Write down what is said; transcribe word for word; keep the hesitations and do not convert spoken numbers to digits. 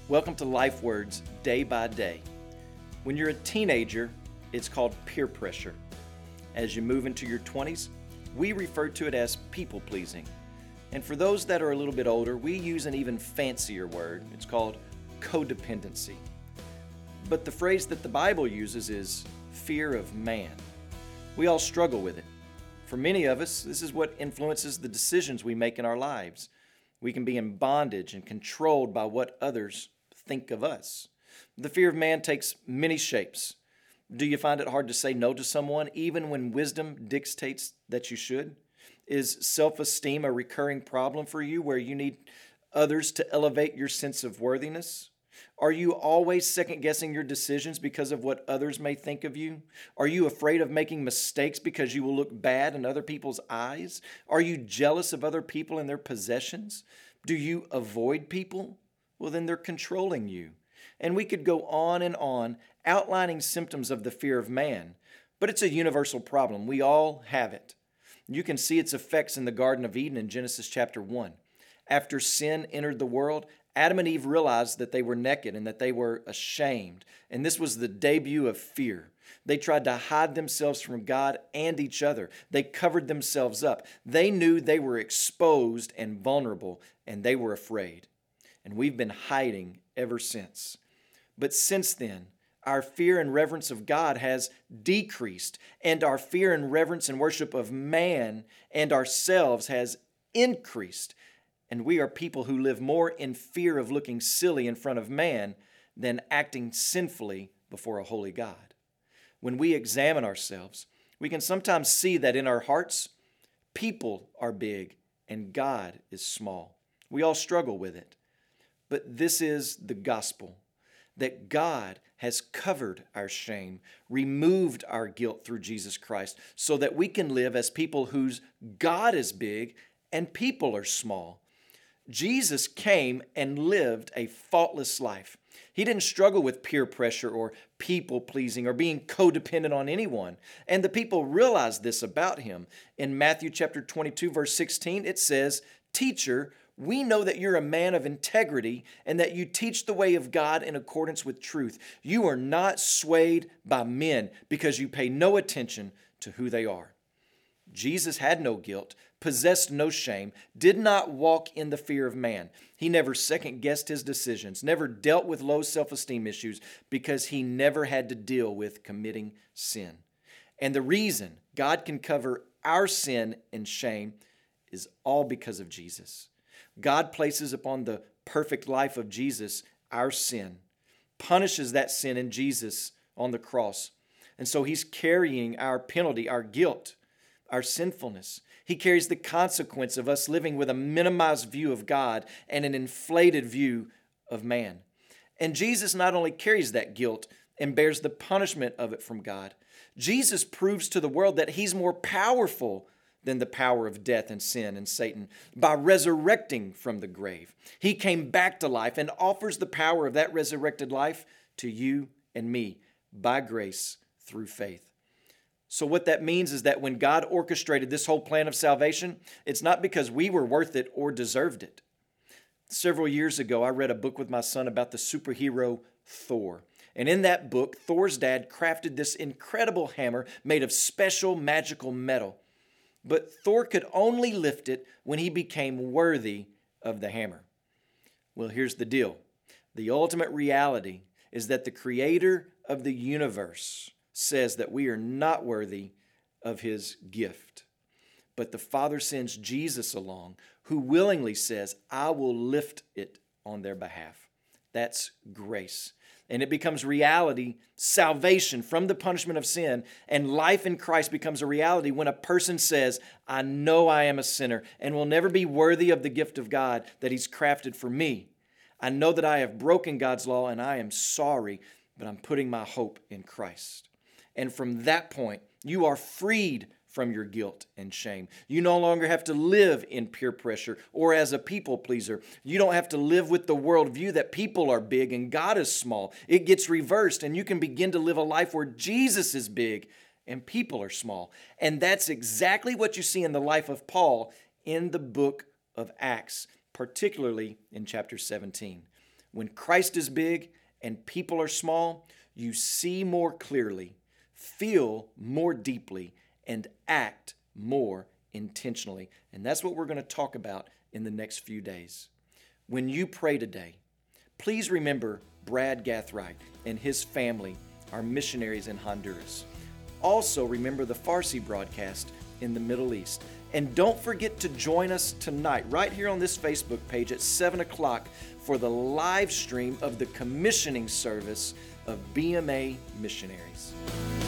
Welcome to Life Words Day by Day. When you're a teenager, it's called peer pressure. As you move into your twenties, we refer to it as people pleasing. And for those that are a little bit older, we use an even fancier word. It's called codependency. But the phrase that the Bible uses is fear of man. We all struggle with it. For many of us, this is what influences the decisions we make in our lives. We can be in bondage and controlled by what others think of us. The fear of man takes many shapes. Do you find it hard to say no to someone, even when wisdom dictates that you should? Is self-esteem a recurring problem for you where you need others to elevate your sense of worthiness? Are you always second-guessing your decisions because of what others may think of you? Are you afraid of making mistakes because you will look bad in other people's eyes? Are you jealous of other people and their possessions? Do you avoid people? Well, then they're controlling you. And we could go on and on outlining symptoms of the fear of man, but it's a universal problem. We all have it. You can see its effects in the Garden of Eden in Genesis chapter one. After sin entered the world, Adam and Eve realized that they were naked and that they were ashamed. And this was the debut of fear. They tried to hide themselves from God and each other. They covered themselves up. They knew they were exposed and vulnerable, and they were afraid. And we've been hiding ever since. But since then, our fear and reverence of God has decreased, and our fear and reverence and worship of man and ourselves has increased. And we are people who live more in fear of looking silly in front of man than acting sinfully before a holy God. When we examine ourselves, we can sometimes see that in our hearts, people are big and God is small. We all struggle with it. But this is the gospel, that God has covered our shame, removed our guilt through Jesus Christ, so that we can live as people whose God is big and people are small. Jesus came and lived a faultless life. He didn't struggle with peer pressure or people pleasing or being codependent on anyone. And the people realized this about him. In Matthew chapter twenty-two, verse sixteen, it says, "Teacher, we know that you're a man of integrity and that you teach the way of God in accordance with truth. You are not swayed by men because you pay no attention to who they are." Jesus had no guilt, possessed no shame, did not walk in the fear of man. He never second-guessed his decisions, never dealt with low self-esteem issues because he never had to deal with committing sin. And the reason God can cover our sin and shame is all because of Jesus. God places upon the perfect life of Jesus our sin, punishes that sin in Jesus on the cross. And so he's carrying our penalty, our guilt, our sinfulness. He carries the consequence of us living with a minimized view of God and an inflated view of man. And Jesus not only carries that guilt and bears the punishment of it from God, Jesus proves to the world that he's more powerful than the power of death and sin and Satan by resurrecting from the grave. He came back to life and offers the power of that resurrected life to you and me by grace through faith. So what that means is that when God orchestrated this whole plan of salvation, it's not because we were worth it or deserved it. Several years ago, I read a book with my son about the superhero Thor. And in that book, Thor's dad crafted this incredible hammer made of special magical metal. But Thor could only lift it when he became worthy of the hammer. Well, here's the deal. The ultimate reality is that the creator of the universe says that we are not worthy of his gift. But the Father sends Jesus along, who willingly says, "I will lift it on their behalf." That's grace. And it becomes reality, salvation from the punishment of sin, and life in Christ becomes a reality when a person says, "I know I am a sinner and will never be worthy of the gift of God that he's crafted for me. I know that I have broken God's law and I am sorry, but I'm putting my hope in Christ." And from that point, you are freed from your guilt and shame. You no longer have to live in peer pressure or as a people pleaser. You don't have to live with the worldview that people are big and God is small. It gets reversed, and you can begin to live a life where Jesus is big and people are small. And that's exactly what you see in the life of Paul in the book of Acts, particularly in chapter seventeen. When Christ is big and people are small, you see more clearly, feel more deeply, and act more intentionally. And that's what we're going to talk about in the next few days. When you pray today, please remember Brad Gathright and his family, our missionaries in Honduras. Also remember the Farsi broadcast in the Middle East. And don't forget to join us tonight, right here on this Facebook page at seven o'clock for the live stream of the commissioning service of B M A missionaries.